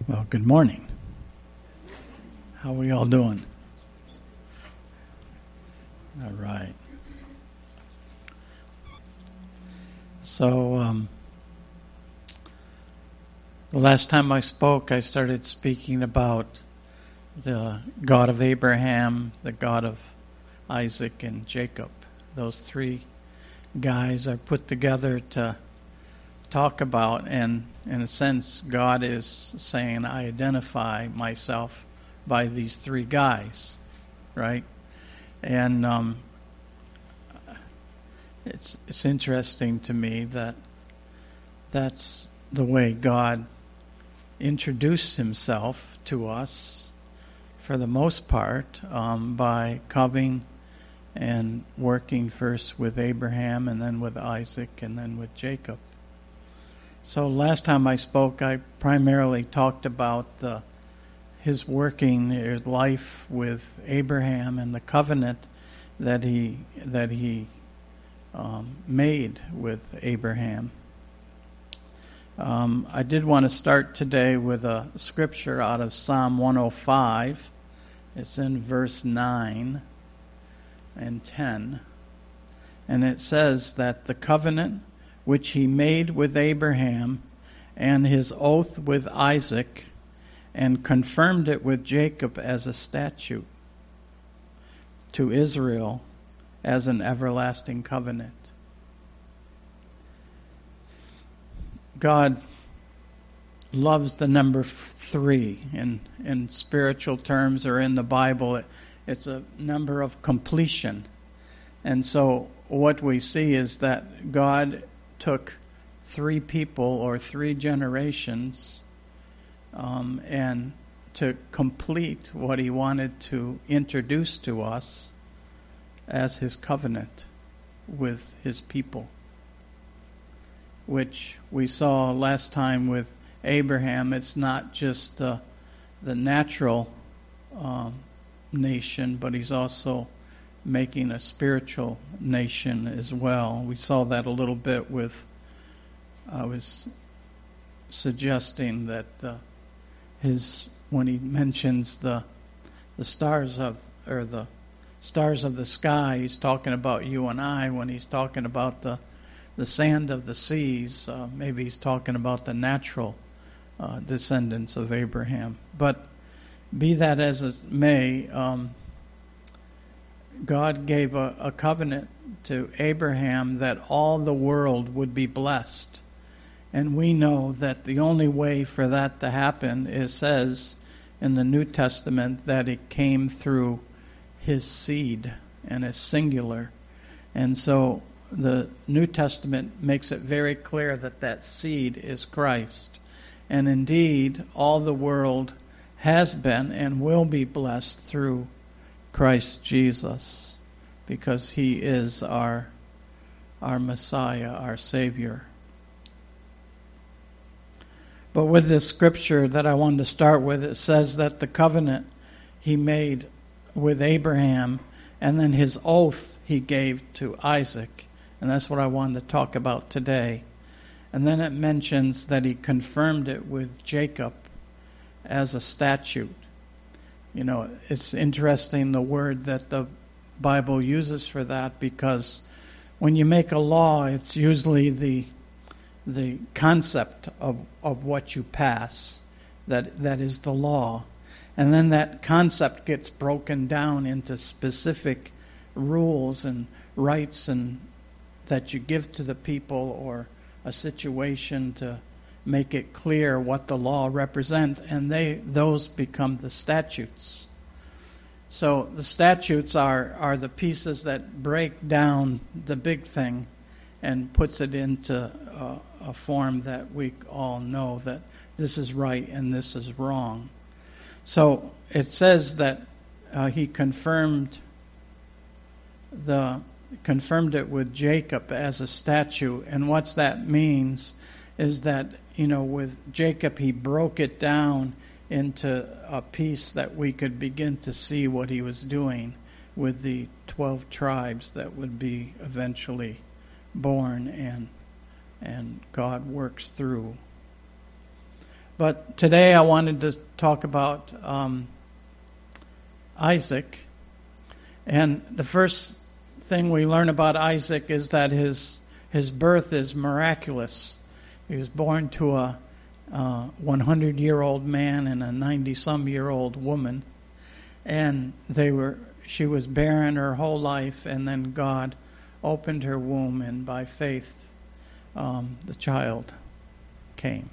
Well, good morning. How are we all doing? All right. So, the last time I spoke, I started speaking about the God of Abraham, the God of Isaac, and Jacob. Those three guys are put together to talk about, and in a sense, God is saying, I identify myself by these three guys, right? And it's interesting to me that that's the way God introduced himself to us for the most part, by coming and working first with Abraham and then with Isaac and then with Jacob. So last time I spoke, I primarily talked about his working, his life with Abraham and the covenant that he made with Abraham. I did want to start today with a scripture out of Psalm 105. It's in verse 9 and 10. And it says that the covenant which he made with Abraham and his oath with Isaac, and confirmed it with Jacob as a statute, to Israel as an everlasting covenant. God loves the number 3 in spiritual terms, or in the Bible. It's a number of completion. And so what we see is that God took 3 people or 3 generations and to complete what he wanted to introduce to us as his covenant with his people, which we saw last time with Abraham. It's not just the natural nation, but he's also making a spiritual nation as well. We saw that a little bit with, I was suggesting that when he mentions the stars of the sky, he's talking about you and I. When he's talking about the sand of the seas, maybe he's talking about the natural descendants of Abraham. But be that as it may, God gave a covenant to Abraham that all the world would be blessed. And we know that the only way for that to happen, it says in the New Testament that it came through his seed, and it's singular. And so the New Testament makes it very clear that that seed is Christ. And indeed, all the world has been and will be blessed through Christ Jesus, because he is our Messiah, our Savior. But with this scripture that I wanted to start with, it says that the covenant he made with Abraham, and then his oath he gave to Isaac. And that's what I wanted to talk about today. And then it mentions that he confirmed it with Jacob as a statute. You know, it's interesting the word that the Bible uses for that, because when you make a law, it's usually the concept of what you pass that is the law. And then that concept gets broken down into specific rules and rights and that you give to the people, or a situation to make it clear what the law represents, and those become the statutes. So the statutes are the pieces that break down the big thing and puts it into a form that we all know that this is right and this is wrong. So it says that he confirmed it with Jacob as a statute. And what that means is that, with Jacob, he broke it down into a piece that we could begin to see what he was doing with the 12 tribes that would be eventually born and God works through. But today I wanted to talk about Isaac. And the first thing we learn about Isaac is that his birth is miraculous. He was born to a 100-year-old man and a 90-some-year-old woman, and she was barren her whole life, and then God opened her womb, and by faith the child came.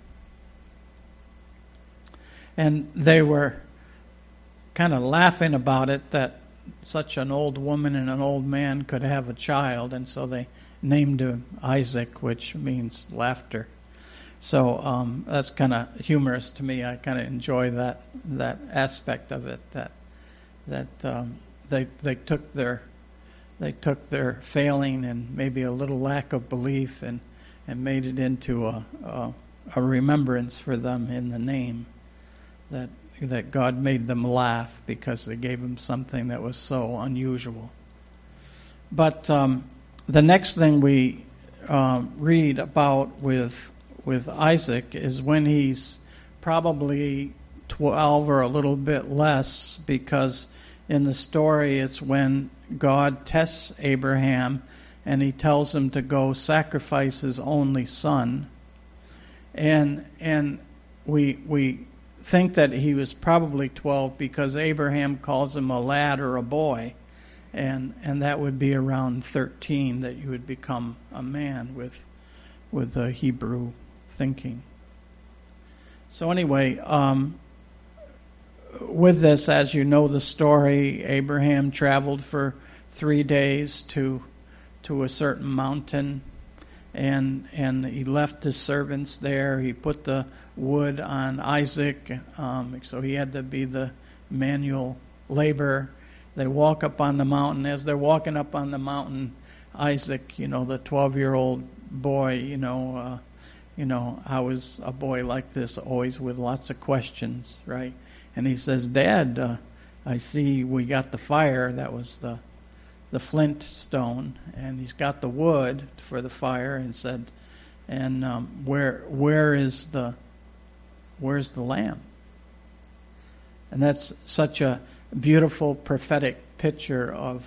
And they were kind of laughing about it, that such an old woman and an old man could have a child, and so they named him Isaac, which means laughter. So that's kind of humorous to me. I kind of enjoy that aspect of it. That they took their failing and maybe a little lack of belief and made it into a remembrance for them in the name. That God made them laugh because they gave him something that was so unusual. But the next thing we read about with Isaac is when he's probably 12 or a little bit less, because in the story it's when God tests Abraham and he tells him to go sacrifice his only son. And we think that he was probably 12 because Abraham calls him a lad or a boy, and that would be around 13 that you would become a man with a Hebrew thinking. So anyway, with this, as you know the story, Abraham traveled for 3 days to a certain mountain, and he left his servants there. He put the wood on Isaac, so he had to be the manual labor. They walk up on the mountain. As they're walking up on the mountain, Isaac, the 12-year-old boy, how is a boy like this, always with lots of questions, right? And he says, "Dad, I see we got the fire." That was the flint stone, and he's got the wood for the fire, and said, "And where's the lamb?" And that's such a beautiful prophetic picture of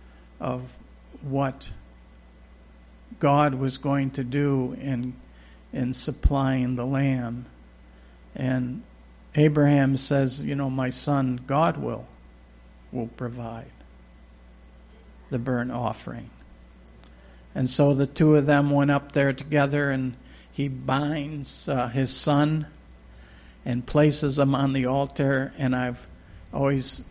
what God was going to do in supplying the lamb. And Abraham says, "My son, God will provide the burnt offering." And so the two of them went up there together, and he binds his son and places him on the altar. And I've always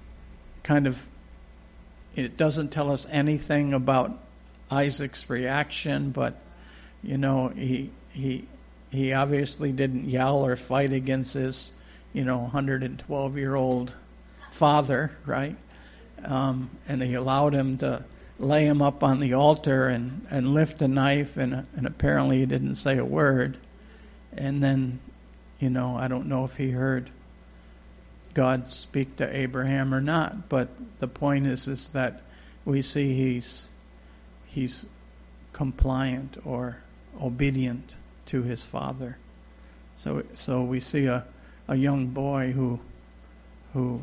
it doesn't tell us anything about Isaac's reaction, but he obviously didn't yell or fight against his 112-year-old father, right? And he allowed him to lay him up on the altar and lift a knife, and apparently he didn't say a word. And then, I don't know if he heard God speak to Abraham or not, but the point is that we see he's compliant or obedient to his father. So we see a young boy who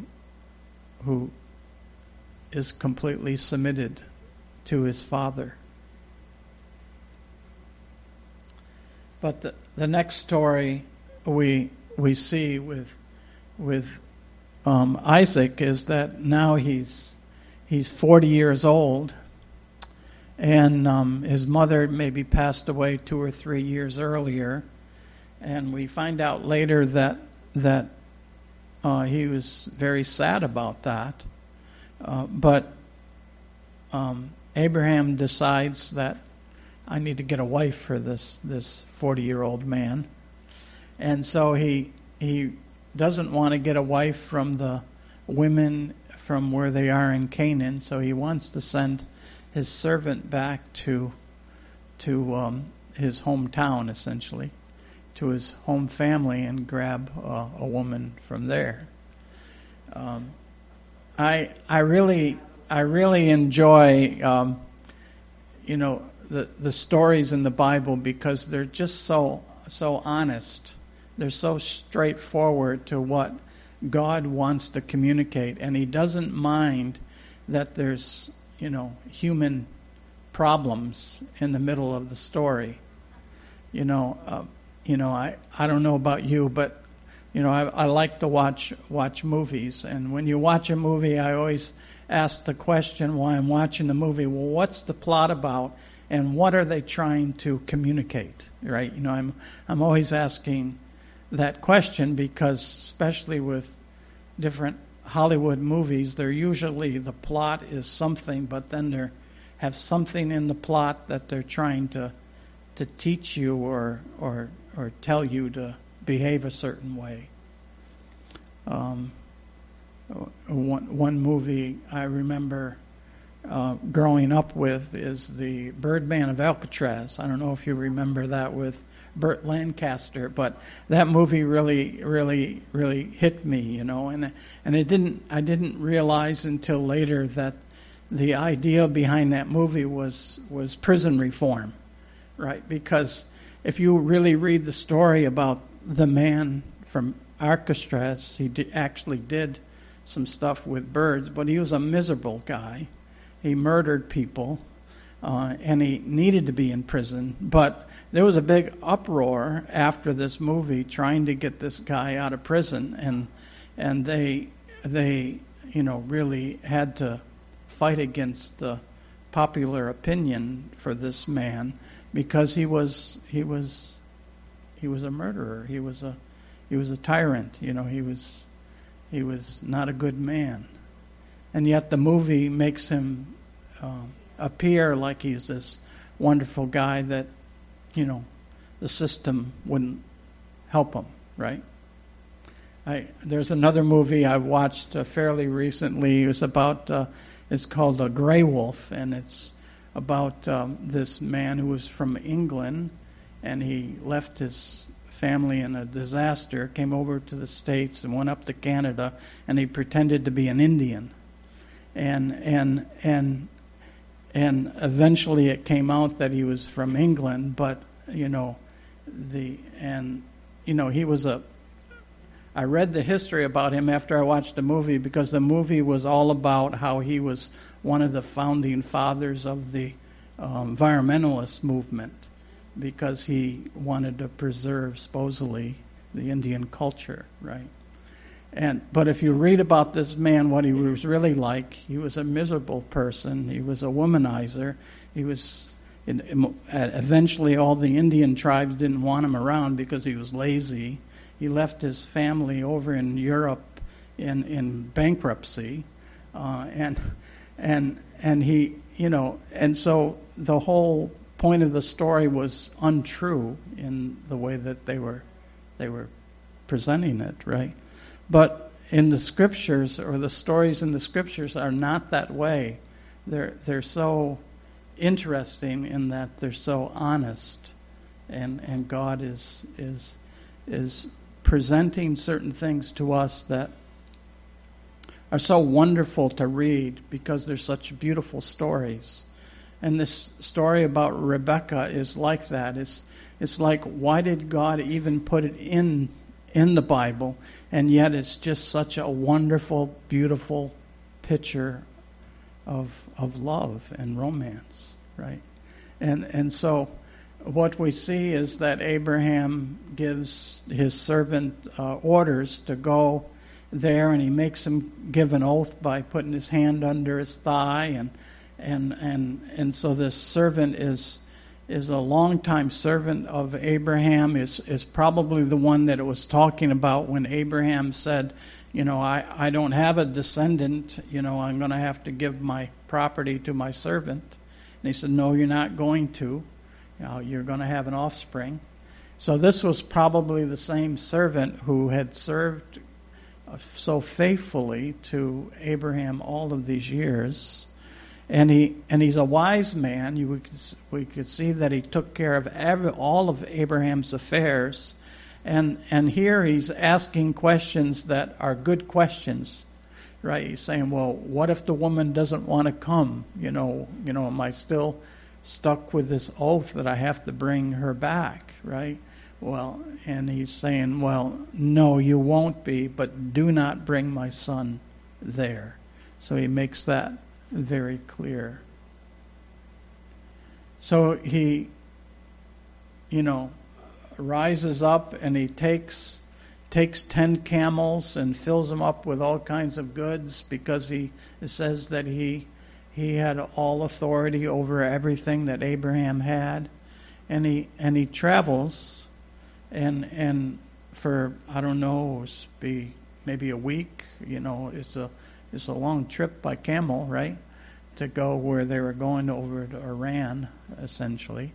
is completely submitted to his father. But the next story we see with Isaac is that now he's 40 years old, and his mother maybe passed away 2 or 3 years earlier, and we find out later that he was very sad about that. But Abraham decides that I need to get a wife for this 40-year-old man, and so he doesn't want to get a wife from the women from where they are in Canaan, so he wants to send his servant back to his hometown, essentially, to his home family, and grab a woman from there. I really enjoy the stories in the Bible because they're just so honest They're so straightforward to what God wants to communicate, and He doesn't mind that there's, human problems in the middle of the story. I don't know about you, but I like to watch movies, and when you watch a movie, I always ask the question while I'm watching the movie, well, what's the plot about, and what are they trying to communicate? Right? I'm always asking that question because, especially with different Hollywood movies, they're usually the plot is something, but then they have something in the plot that they're trying to teach you or tell you to behave a certain way. One movie I remember growing up with is the Birdman of Alcatraz. I don't know if you remember that with Burt Lancaster, but that movie really, really, really hit me, and I didn't realize until later that the idea behind that movie was prison reform, right? Because if you really read the story about the man from Alcatraz, he actually did some stuff with birds, but he was a miserable guy. He murdered people, and he needed to be in prison. But there was a big uproar after this movie trying to get this guy out of prison, and they really had to fight against the popular opinion for this man because he was a murderer. He was a tyrant. He was not a good man. And yet the movie makes him appear like he's this wonderful guy that, the system wouldn't help him, right? There's another movie I watched fairly recently. It was about, it's called Grey Wolf, and it's about this man who was from England, and he left his family in a disaster, came over to the States and went up to Canada, and he pretended to be an Indian. And eventually it came out that he was from England, but he was I read the history about him after I watched the movie because the movie was all about how he was one of the founding fathers of the environmentalist movement because he wanted to preserve supposedly the Indian culture, right? But if you read about this man, what he was really like, he was a miserable person. He was a womanizer. Eventually all the Indian tribes didn't want him around because he was lazy. He left his family over in Europe in bankruptcy, and so the whole point of the story was untrue in the way that they were presenting it, right? But in the scriptures, or the stories in the scriptures, are not that way. They're so interesting in that they're so honest, and God is presenting certain things to us that are so wonderful to read because they're such beautiful stories. And this story about Rebecca is like that. It's like, why did God even put it in the Bible? And yet it's just such a wonderful, beautiful picture of love and romance, right? And so what we see is that Abraham gives his servant orders to go there, and he makes him give an oath by putting his hand under his thigh, and so this servant is a longtime servant of Abraham, is probably the one that it was talking about when Abraham said, I don't have a descendant, I'm going to have to give my property to my servant. And he said, no, you're not going to. You're going to have an offspring. So this was probably the same servant who had served so faithfully to Abraham all of these years. And he's a wise man. We could see that he took care of all of Abraham's affairs. And here he's asking questions that are good questions, right? He's saying, well, what if the woman doesn't want to come? Am I still stuck with this oath that I have to bring her back, right? Well, and he's saying, well, no, you won't be, but do not bring my son there. So he makes that very clear. So he, rises up and he takes 10 camels and fills them up with all kinds of goods, because it says that he had all authority over everything that Abraham had, and he travels, and for, I don't know, be maybe a week. It's a long trip by camel, right? To go where they were going, over to Iran, essentially.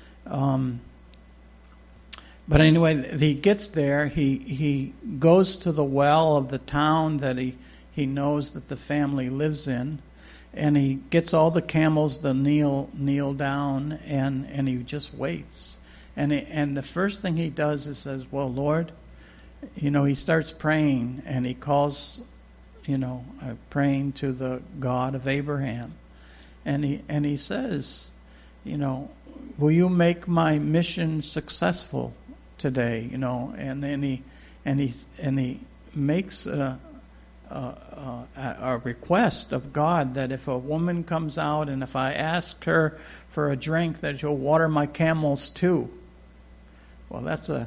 But anyway, he gets there. He goes to the well of the town that he knows that the family lives in, and he gets all the camels to kneel down, and he just waits. And the first thing he does is says, well, Lord, he starts praying, and he calls, praying to the God of Abraham. And he says, will you make my mission successful today? And then he makes a request of God that if a woman comes out and if I ask her for a drink, that she'll water my camels too. Well,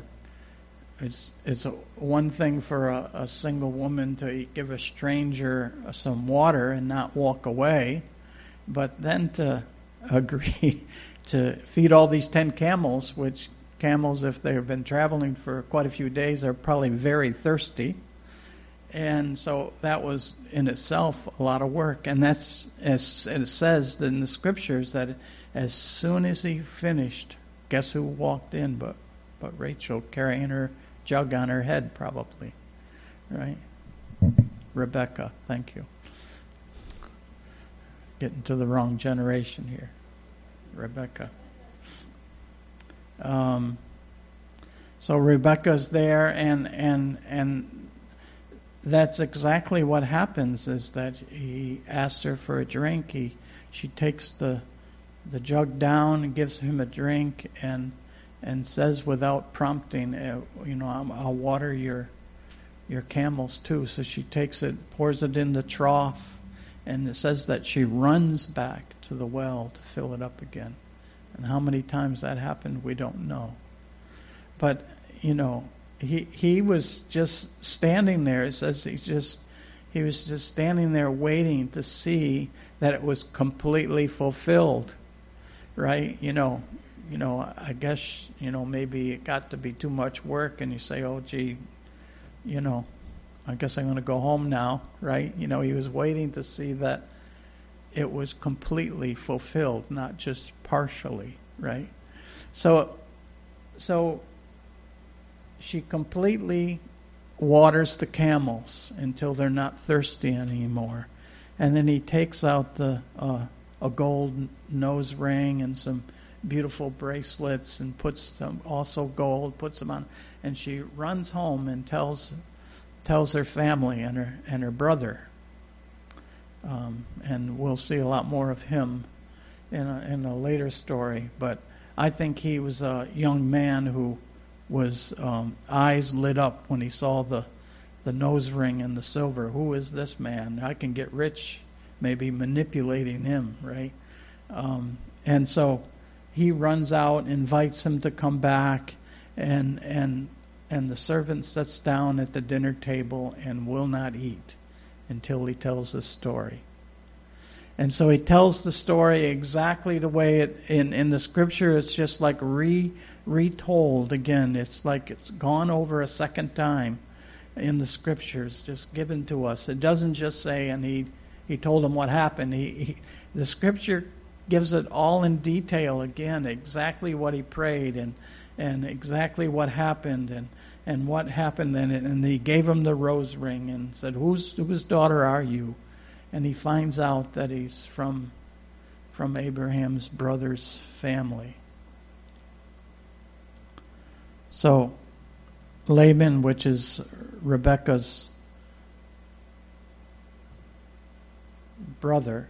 it's one thing for a single woman to give a stranger some water and not walk away, but then to agree to feed all these 10 camels, which camels, if they've been traveling for quite a few days, are probably very thirsty. And so that was in itself a lot of work. And that's, as it says in the scriptures, that as soon as he finished, guess who walked in but Rachel, carrying her jug on her head, probably, right? Rebecca, thank you. Getting to the wrong generation here. Rebecca. So Rebecca's there, and that's exactly what happens, is that he asks her for a drink. She takes the jug down and gives him a drink, and says without prompting, I'll water your camels too. So she takes it, pours it in the trough, and it says that she runs back to the well to fill it up again. And how many times that happened, we don't know. But, he was just standing there. It says he was just standing there waiting to see that it was completely fulfilled, right? I guess, maybe it got to be too much work, and you say, oh, gee, I guess I'm going to go home now, right? He was waiting to see that it was completely fulfilled, not just partially, right? So she completely waters the camels until they're not thirsty anymore. And then he takes out a gold nose ring and some beautiful bracelets, and puts some also gold, puts them on, and she runs home and tells her family and her brother. And we'll see a lot more of him in a later story. But I think he was a young man who was eyes lit up when he saw the nose ring and the silver. Who is this man? I can get rich, maybe manipulating him, right? And so he runs out, invites him to come back, and the servant sits down at the dinner table and will not eat until he tells his story. And so he tells the story exactly the way it in the scripture. It's just like retold again. It's like it's gone over a second time in the scriptures, just given to us. It doesn't just say, and he told him what happened. The scripture gives it all in detail again, exactly what he prayed and exactly what happened and what happened then. And he gave him the rose ring and said, whose daughter are you? And he finds out that he's from Abraham's brother's family. So Laban, which is Rebekah's brother,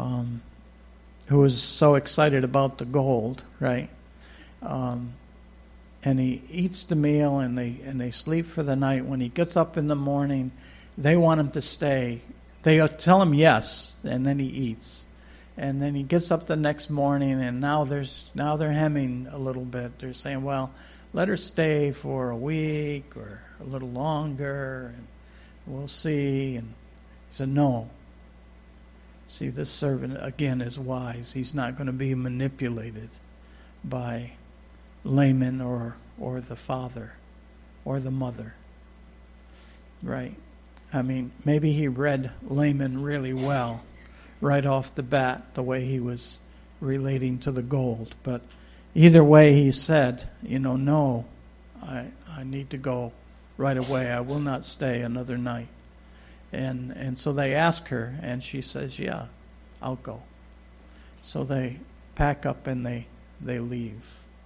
who was so excited about the gold, right? he eats the meal, and they sleep for the night. When he gets up in the morning, they want him to stay. They tell him yes, and then he eats. And then he gets up the next morning, and now they're hemming a little bit. They're saying, well, let her stay for a week or a little longer, and we'll see. And he said, no. See, this servant, again, is wise. He's not going to be manipulated by Laman or the father or the mother. Right? I mean, maybe he read Laman really well right off the bat, the way he was relating to the gold. But either way, he said, no, I need to go right away. I will not stay another night. And so they ask her, and she says, yeah, I'll go. So they pack up and they leave.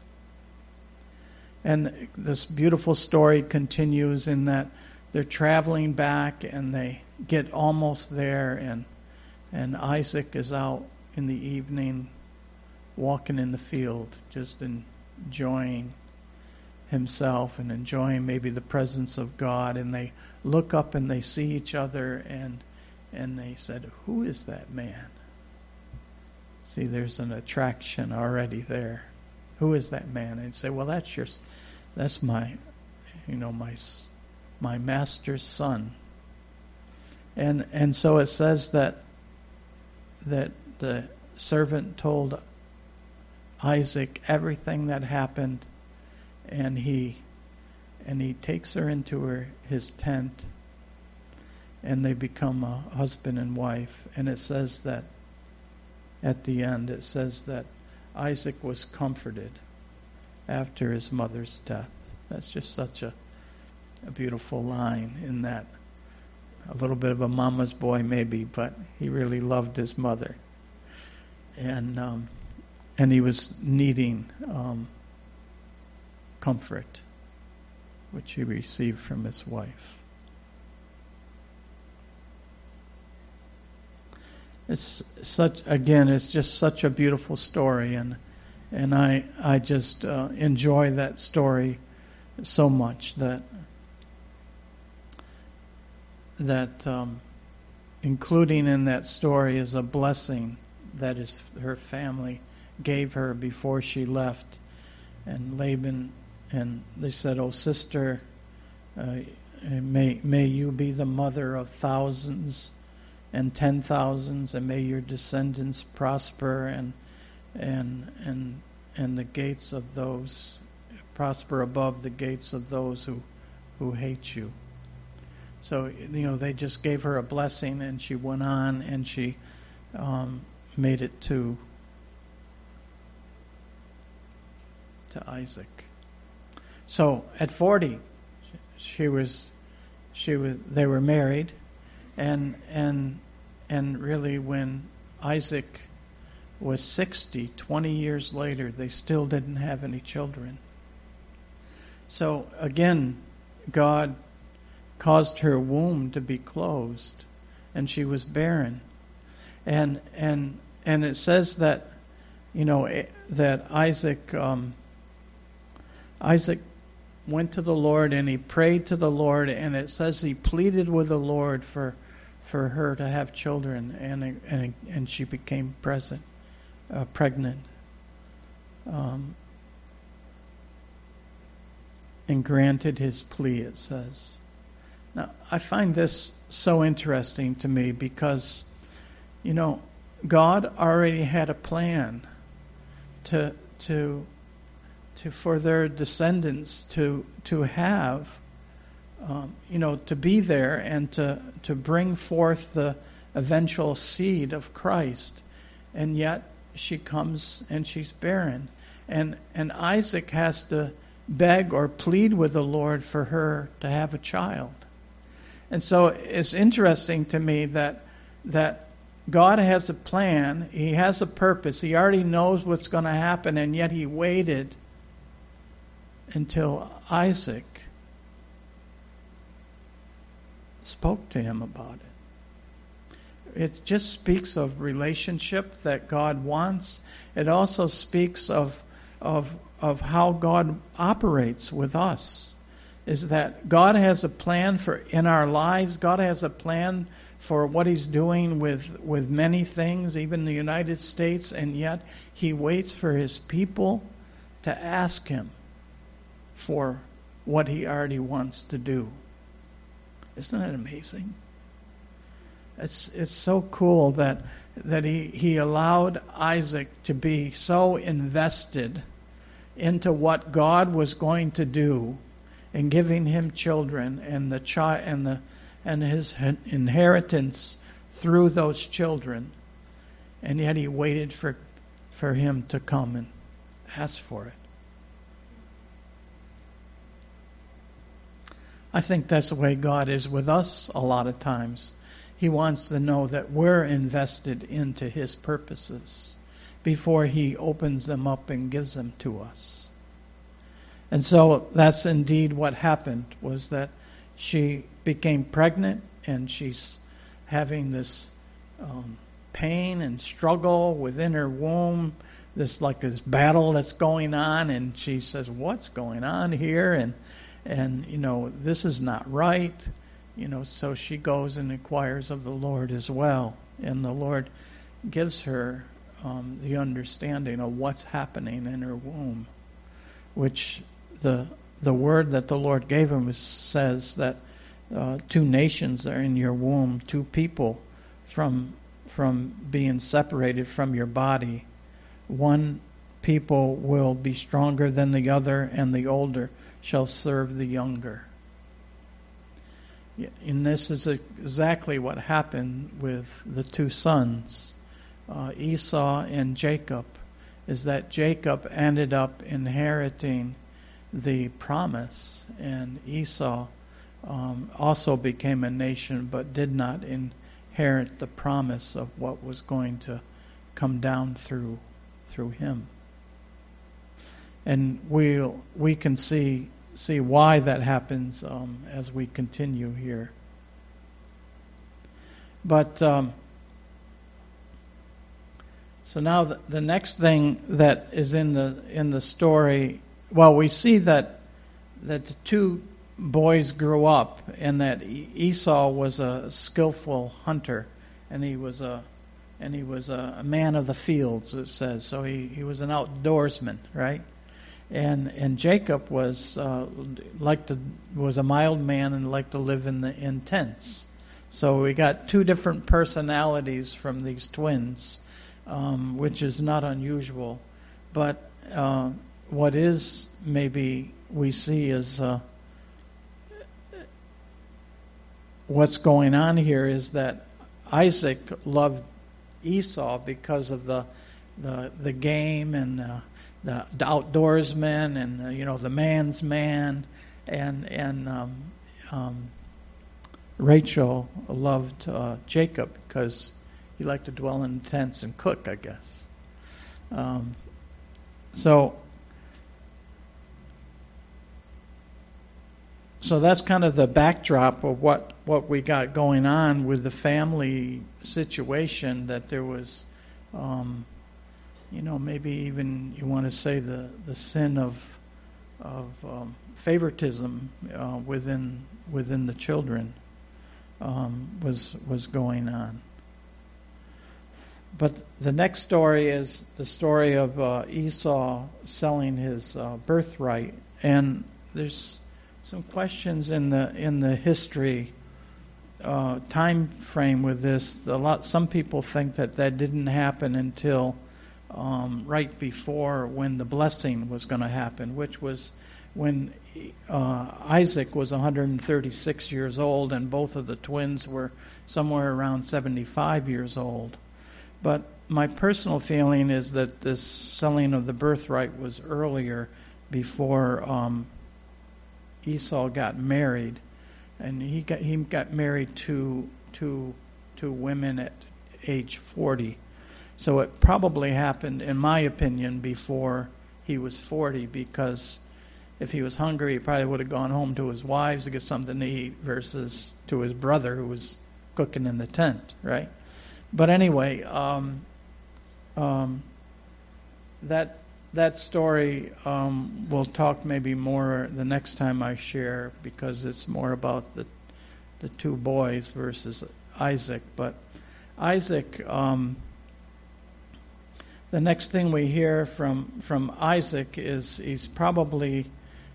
And this beautiful story continues in that they're traveling back, and they get almost there, and Isaac is out in the evening walking in the field, just enjoying himself and enjoying maybe the presence of God. And they look up and they see each other, and they said, who is that man? See, there's an attraction already there. Who is that man? And say, well, that's my master's son. And so it says that the servant told Isaac everything that happened, and he takes her into his tent, and they become a husband and wife. And it says that at the end, it says that Isaac was comforted after his mother's death. That's just such a beautiful line in that. A little bit of a mama's boy maybe, but he really loved his mother. And he was needing comfort, which he received from his wife. It's just such a beautiful story, and I just enjoy that story so much that including in that story is a blessing that her family gave her before she left. And Laban, and they said, "Oh sister, may you be the mother of thousands and 10,000s, and may your descendants prosper, and the gates of those prosper above the gates of those who hate you." So they just gave her a blessing, and she went on, and she made it to Isaac. So at 40, they were married, and really when Isaac was 60, 20 years later, they still didn't have any children. So again, God caused her womb to be closed, and she was barren. And it says that that Isaac went to the Lord, and he prayed to the Lord, and it says he pleaded with the Lord for her to have children, and she became pregnant, and granted his plea, it says. Now, I find this so interesting to me because, God already had a plan for their descendants to have, to be there and to bring forth the eventual seed of Christ. And yet she comes and she's barren. And Isaac has to beg or plead with the Lord for her to have a child. And so it's interesting to me that God has a plan, He has a purpose, He already knows what's going to happen, and yet He waited until Isaac spoke to him about it. It just speaks of relationship that God wants. It also speaks of of how God operates with us. Is that God has a plan in our lives. God has a plan for what He's doing with many things, even the United States, and yet He waits for His people to ask Him for what He already wants to do. Isn't that amazing? It's so cool that he allowed Isaac to be so invested into what God was going to do in giving him children and his inheritance through those children, and yet he waited for him to come and ask for it. I think that's the way God is with us a lot of times. He wants to know that we're invested into His purposes before He opens them up and gives them to us. And so that's indeed what happened, was that she became pregnant and she's having this pain and struggle within her womb, this battle that's going on, and she says, what's going on here? And this is not right. So she goes and inquires of the Lord as well. And the Lord gives her the understanding of what's happening in her womb, which the word that the Lord gave him says that 2 nations are in your womb, 2 people from being separated from your body. One people will be stronger than the other, and the older shall serve the younger. And this is exactly what happened with the 2 sons, Esau and Jacob, is that Jacob ended up inheriting the promise, and Esau also became a nation but did not inherit the promise of what was going to come down through him. And we can see why that happens as we continue here. But so now the next thing that is in the story, well, we see that the 2 boys grew up, and that Esau was a skillful hunter, and he was a man of the fields, it says. So he was an outdoorsman, right? And Jacob was a mild man and liked to live in tents. So we got 2 different personalities from these twins, which is not unusual. But what is maybe we see is what's going on here is that Isaac loved Esau because of the game and the outdoorsman and the man's man, and Rachel loved Jacob because he liked to dwell in tents and cook, I guess. So that's kind of the backdrop of what we got going on with the family situation, that there was maybe even you want to say the sin of favoritism within the children was going on. But the next story is the story of Esau selling his birthright, and there's some questions in the history time frame with this. Some people think that didn't happen until right before when the blessing was going to happen, which was when Isaac was 136 years old, and both of the twins were somewhere around 75 years old. But my personal feeling is that this selling of the birthright was earlier, before Esau got married, and he got married to women at age 40. So it probably happened, in my opinion, before he was 40, because if he was hungry, he probably would have gone home to his wives to get something to eat versus to his brother who was cooking in the tent, right? But anyway, that that story, we'll talk maybe more the next time I share, because it's more about the two boys versus Isaac. But Isaac, the next thing we hear from Isaac is he's probably,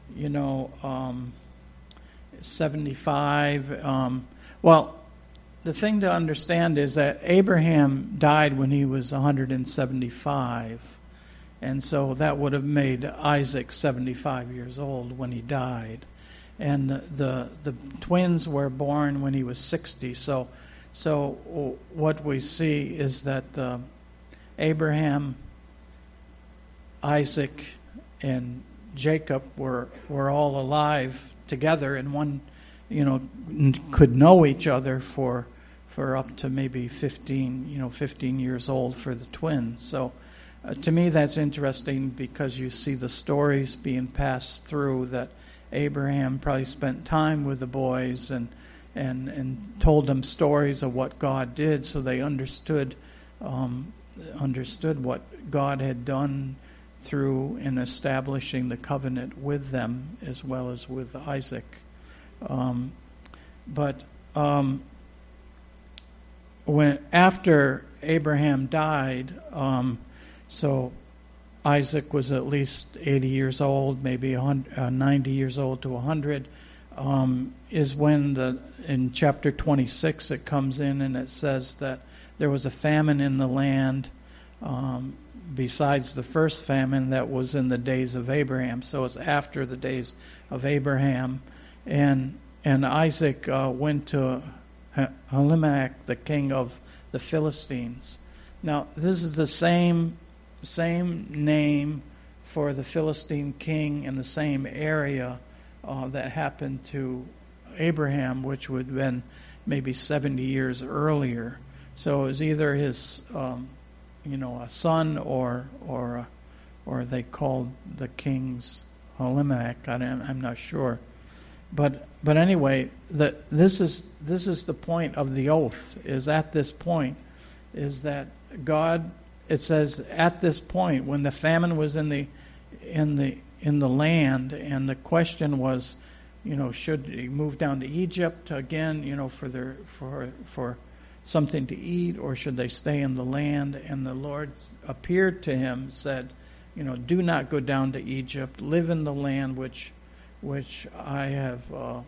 75. Well, the thing to understand is that Abraham died when he was 175. And so that would have made Isaac 75 years old when he died. And the twins were born when he was 60. So what we see is that Abraham, Isaac, and Jacob were all alive together, and one, could know each other for up to maybe 15 years old for the twins. So to me that's interesting, because you see the stories being passed through, that Abraham probably spent time with the boys and told them stories of what God did, so they understood what God had done through in establishing the covenant with them as well as with Isaac. When after Abraham died, so Isaac was at least 80 years old, maybe 90 years old to 100, is when in chapter 26 it comes in and it says that there was a famine in the land, besides the first famine that was in the days of Abraham. So it's after the days of Abraham. And Isaac went to Ahimelech, the king of the Philistines. Now, this is the same name for the Philistine king in the same area that happened to Abraham, which would have been maybe 70 years earlier. So it was either his, a son, or they called the kings Ahimelech. I'm not sure. But anyway, this is the point of the oath. Is at this point, is that God. It says at this point, when the famine was in the land, and the question was, should he move down to Egypt again, for something to eat, or should they stay in the land? And the Lord appeared to him, said, do not go down to Egypt. Live in the land which I have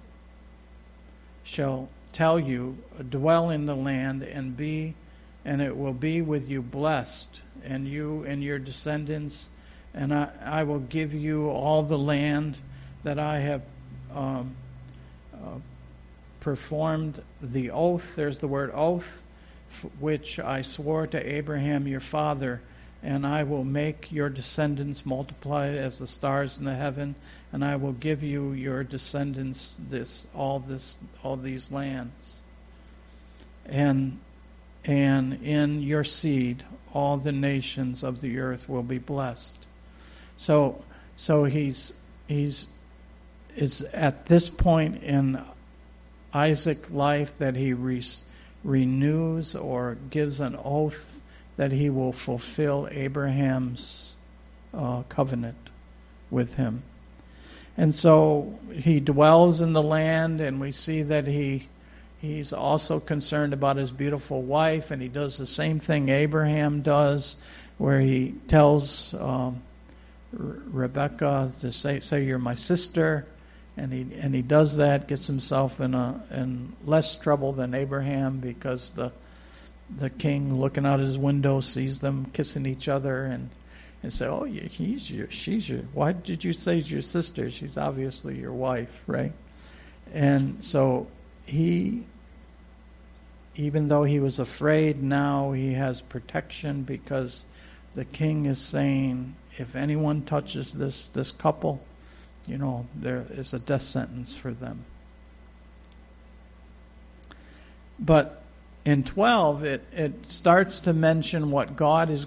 shall tell you. Dwell in the land, and it will be with you blessed, and you and your descendants, and I will give you all the land that I have performed the oath. There's the word oath, which I swore to Abraham your father, and I will make your descendants multiply as the stars in the heaven, and I will give you your descendants all these lands. And in your seed all the nations of the earth will be blessed. So it's at this point in Isaac's life that he renews or gives an oath that he will fulfill Abraham's covenant with him. And so he dwells in the land, and we see that he's also concerned about his beautiful wife, and he does the same thing Abraham does, where he tells Rebecca to say you're my sister, and he does that, gets himself in less trouble than Abraham, because the king looking out his window sees them kissing each other and say, oh, she's your, why did you say your sister? She's obviously your wife, right? And so even though he was afraid, now he has protection, because the king is saying, if anyone touches this couple, there is a death sentence for them. But in 12, it starts to mention what God is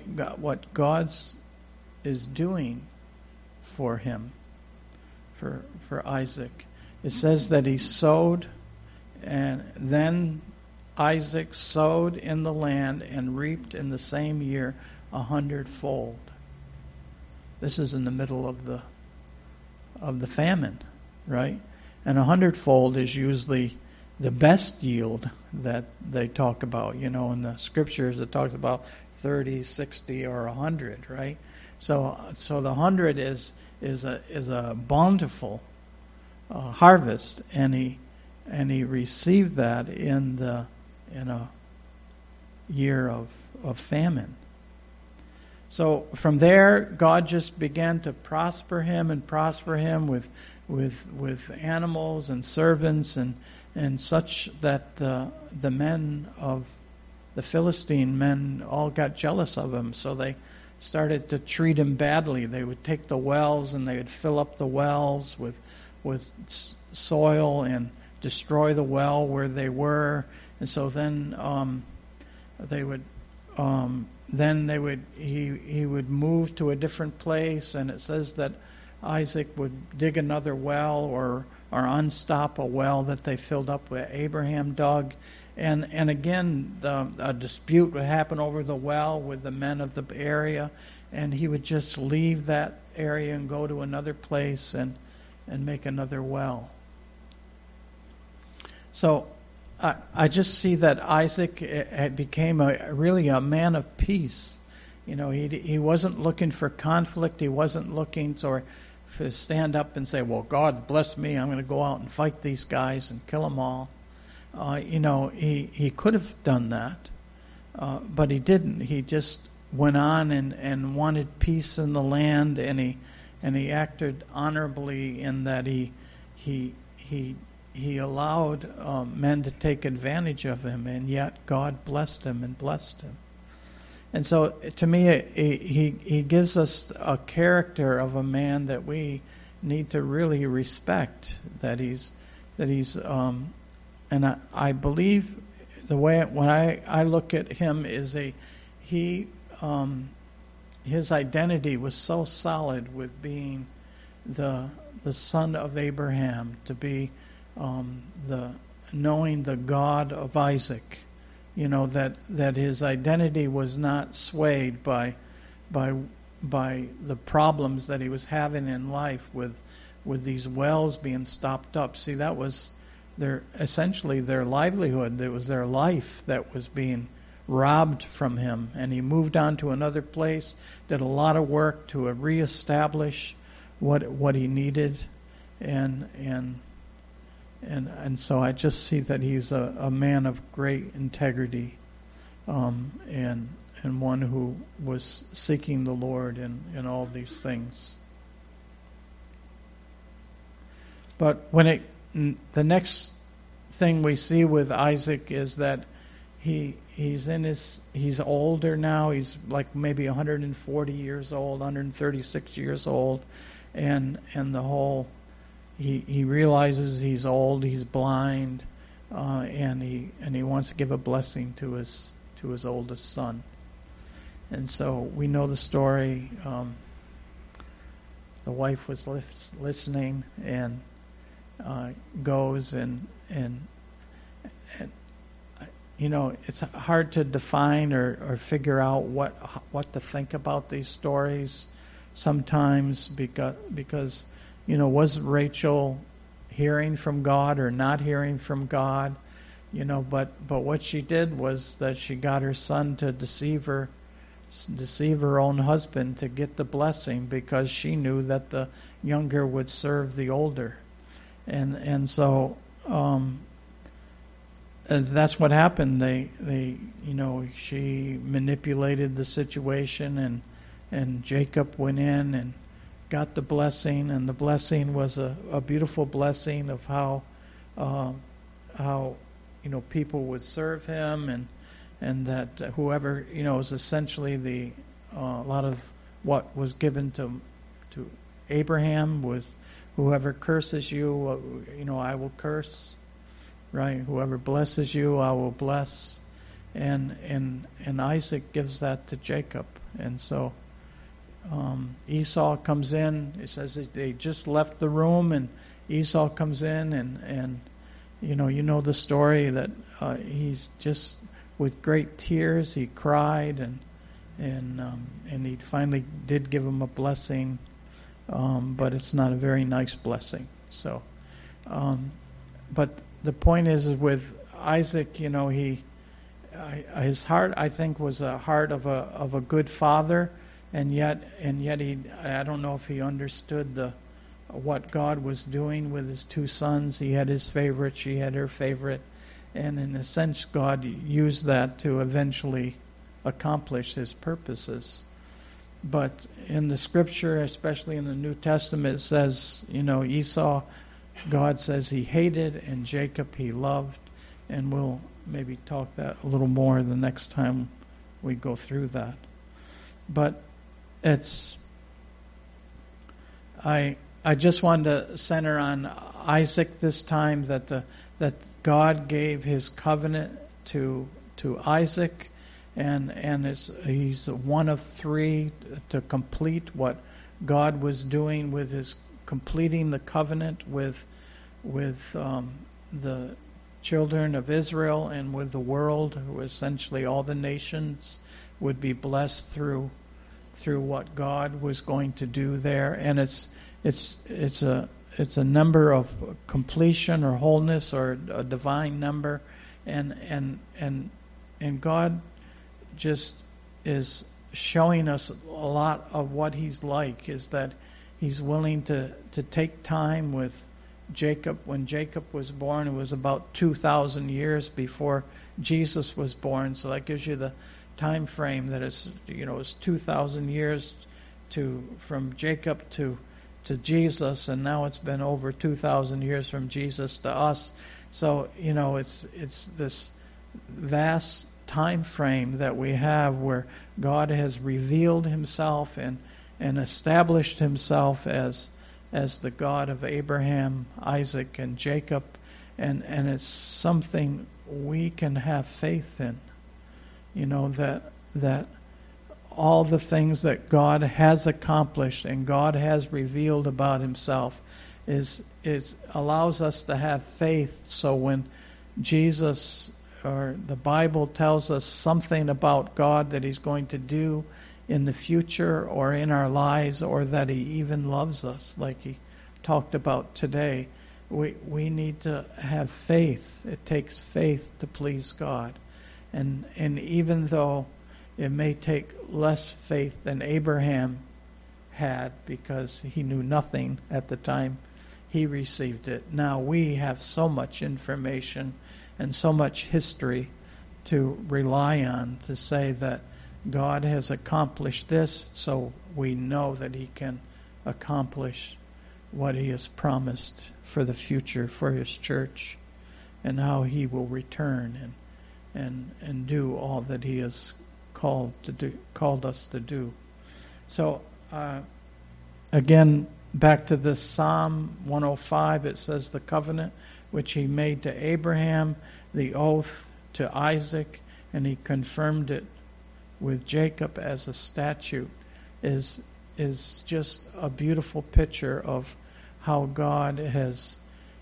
doing for him, for Isaac. It says that he sowed, and then Isaac sowed in the land and reaped in the same year 100-fold. This is in the middle of the famine, right? And 100-fold is usually the best yield that they talk about. In the scriptures it talks about 30, 60, or 100, right? So the 100 is a bountiful harvest, and he received that in a year of famine. So from there, God just began to prosper him with animals and servants and such that the men of the Philistine men all got jealous of him. So they started to treat him badly. They would take the wells and they would fill up the wells with soil and destroy the well where they were. And so then he would move to a different place, and it says that Isaac would dig another well or unstop a well that they filled up with Abraham dug. And again, a dispute would happen over the well with the men of the area, and he would just leave that area and go to another place and make another well. So I just see that Isaac became really a man of peace. He wasn't looking for conflict. He wasn't looking to stand up and say, well, God bless me, I'm going to go out and fight these guys and kill them all. He could have done that, but he didn't. He just went on and wanted peace in the land, and he acted honorably in that he allowed men to take advantage of him, and yet God blessed him and blessed him. And so, to me, he gives us a character of a man that we need to really respect. And I believe the way when I look at him is his identity was so solid with being the son of Abraham, to be knowing the God of Isaac. That his identity was not swayed by the problems that he was having in life with these wells being stopped up. See, that was essentially their livelihood. It was their life that was being robbed from him, and he moved on to another place, did a lot of work to reestablish what he needed, and so I just see that he's a man of great integrity, and one who was seeking the Lord in all these things. But the next thing we see with Isaac is that he's older now. He's like maybe 140 years old, 136 years old, and the whole. He realizes he's old, he's blind, and he wants to give a blessing to his oldest son. And so we know the story. The wife was listening and goes and it's hard to define or figure out what to think about these stories sometimes because. Was Rachel hearing from God or not hearing from God? But what she did was that she got her son to deceive her own husband to get the blessing, because she knew that the younger would serve the older, and so that's what happened. She manipulated the situation, and Jacob went in and got the blessing, and the blessing was a beautiful blessing of how people would serve him, and that whoever is essentially a lot of what was given to Abraham was whoever curses you, I will curse, right? Whoever blesses you, I will bless, and Isaac gives that to Jacob, and so. Esau comes in. It says that they just left the room, and Esau comes in, and you know the story that he's just with great tears he cried, and he finally did give him a blessing, but it's not a very nice blessing. So, but the point is with Isaac, his heart, I think, was a heart of a good father, and yet I don't know if he understood what God was doing with his two sons. He had his favorite, she had her favorite, and in a sense, God used that to eventually accomplish his purposes. But in the scripture, especially in the New Testament, it says, Esau, God says he hated, and Jacob he loved. And we'll maybe talk that a little more the next time we go through that. But I just wanted to center on Isaac this time, that God gave his covenant to Isaac, and he's one of three to complete what God was doing with his completing the covenant with the children of Israel and with the world. Essentially all the nations would be blessed through what God was going to do there. And it's a number of completion or wholeness, or a divine number, and God just is showing us a lot of what he's like, is that he's willing to take time with Jacob. When Jacob was born, it was about 2,000 years before Jesus was born. So that gives you the time frame that it's 2,000 years from Jacob to Jesus, and now it's been over 2,000 years from Jesus to us. So it's this vast time frame that we have where God has revealed himself and established himself as the God of Abraham, Isaac, and Jacob, and it's something we can have faith in. That all the things that God has accomplished and God has revealed about himself is allows us to have faith. So when Jesus or the Bible tells us something about God that he's going to do in the future or in our lives, or that he even loves us, like he talked about today, we need to have faith. It takes faith to please God. And even though it may take less faith than Abraham had, because he knew nothing at the time he received it, now we have so much information and so much history to rely on to say that God has accomplished this, so we know that he can accomplish what he has promised for the future for his church, and how he will return and do all that he has called us to do. So again, back to this Psalm 105, it says the covenant which he made to Abraham, the oath to Isaac, and he confirmed it with Jacob as a statute, is just a beautiful picture of how God has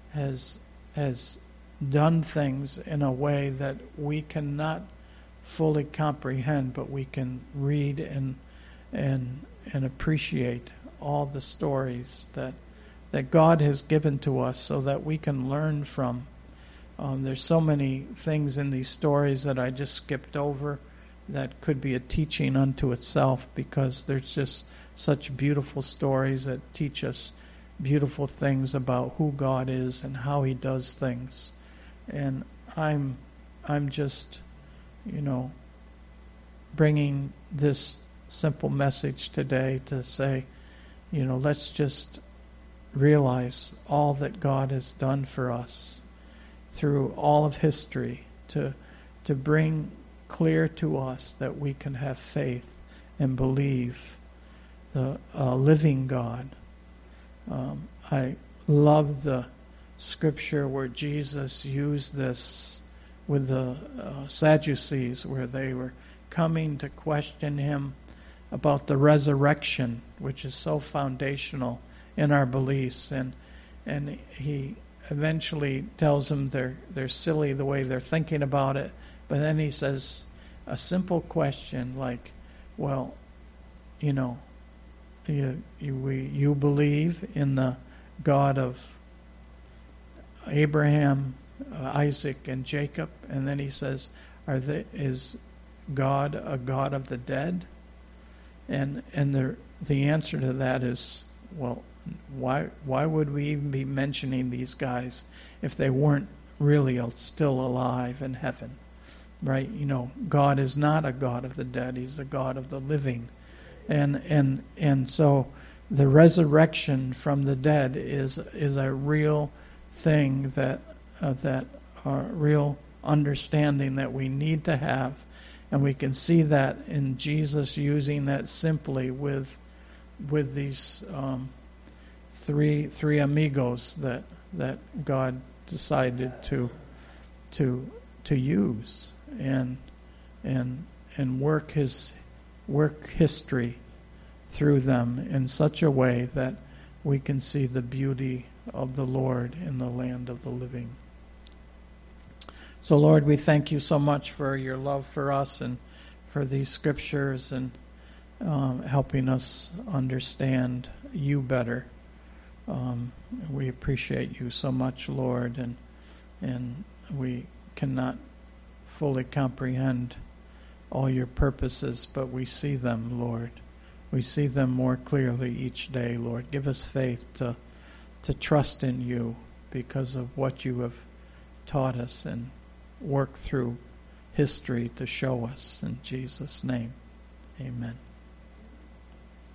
done things in a way that we cannot fully comprehend, but we can read and appreciate all the stories that God has given to us, so that we can learn from. There's so many things in these stories that I just skipped over that could be a teaching unto itself, because there's just such beautiful stories that teach us beautiful things about who God is and how he does things. And I'm just bringing this simple message today to say, let's just realize all that God has done for us through all of history, to bring clear to us that we can have faith and believe the living God. I love the scripture where Jesus used this with the Sadducees, where they were coming to question him about the resurrection, which is so foundational in our beliefs, and he eventually tells them they're silly the way they're thinking about it. But then he says a simple question like, well, you know, you believe in the God of Abraham, Isaac, and Jacob, and then he says, is God a God of the dead? And the answer to that is, well, why would we even be mentioning these guys if they weren't really still alive in heaven? Right? You know, God is not a God of the dead, he's a God of the living. And so the resurrection from the dead is a real thing, that a real understanding that we need to have, and we can see that in Jesus using that simply with these three amigos that God decided to use and work history through them in such a way that we can see the beauty of the Lord in the land of the living. So, Lord, we thank you so much for your love for us and for these scriptures, and helping us understand you better. We appreciate you so much, Lord, and we cannot fully comprehend all your purposes, but we see them, Lord. We see them more clearly each day, Lord. Give us faith to trust in you because of what you have taught us, and work through history to show us. In Jesus' name, amen.